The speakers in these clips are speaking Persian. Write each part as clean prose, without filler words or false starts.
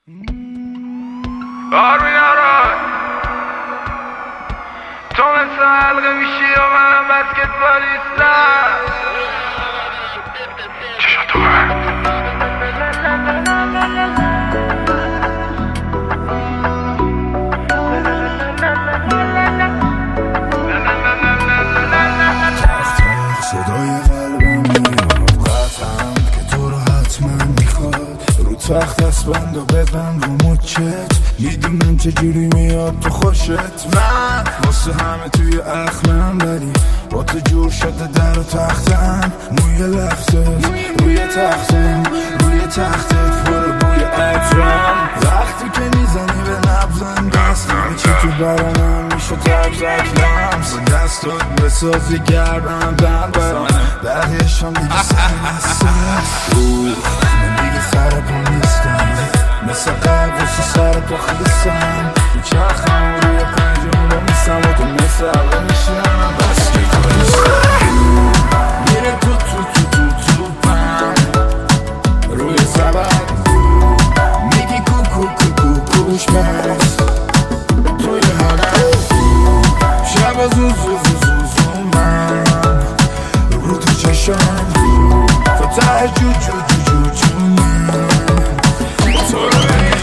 آرمین تو مثل حلقه میشی و منم بسکتبالیستم. چشاتو صدای قلبم میاد قطعم که تو رو حتما میخواد. رو تخت دست بند و ببند رو مچت، میدونم چجوری میاد تو خوشت. من واسه همه توی اخمم، ولی با تو جور شده در و تختم. موی لفتت روی تختم، روی تختت برو بوی عطرم. وقتی که میزنی به نبضم دست همه چی تو برانم میشه تبزک لمس. با دستات بسازی گردم بند برام بعدشم دیگه سر نسته. من دیگه سر پا نیستم، مثل قبل واسه سر پا خیستم. میچرخم روی پنجم رو میستم و تو مثل اول میشینم بس که کنیستم. میره تو پم روی سبب میگی کوش بس توی حالم شب زو من رو تو چشم تو ته جو من تو رو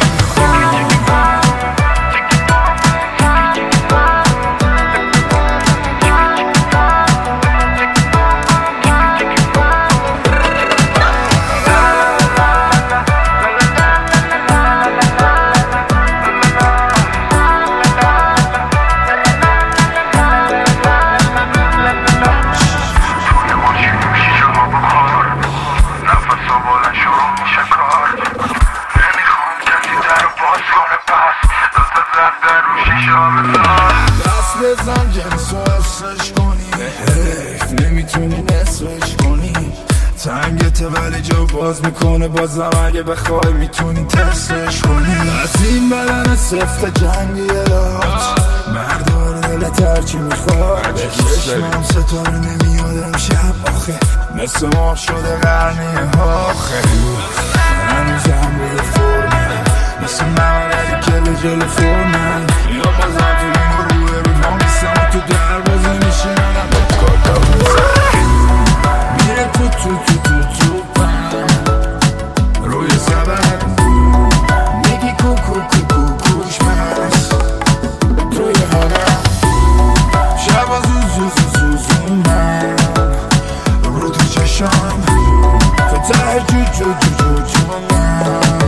دست بزن جنس و حسش کنی، حیف نمیتونی نصفش کنی. تنگته ولی جا باز میکنه بازم، اگه بخوای میتونی تستش کنی. از این بدن سفت جنگی الهات مردار دلت هرچی میخواد. چشمم ستاره نمیادم شب آخه مثل ماه شده قرنیه آخه. من هنوزم روی فرمم مثل ممنری کل جلو فرمم. یا بازم تو این روی رو نامیستم و تو دروازه میشینم با کارتا بزن. میره تو پم روی سبب میگی کوش مست توی حالم شب زو من رو تو چشم تو ته جو من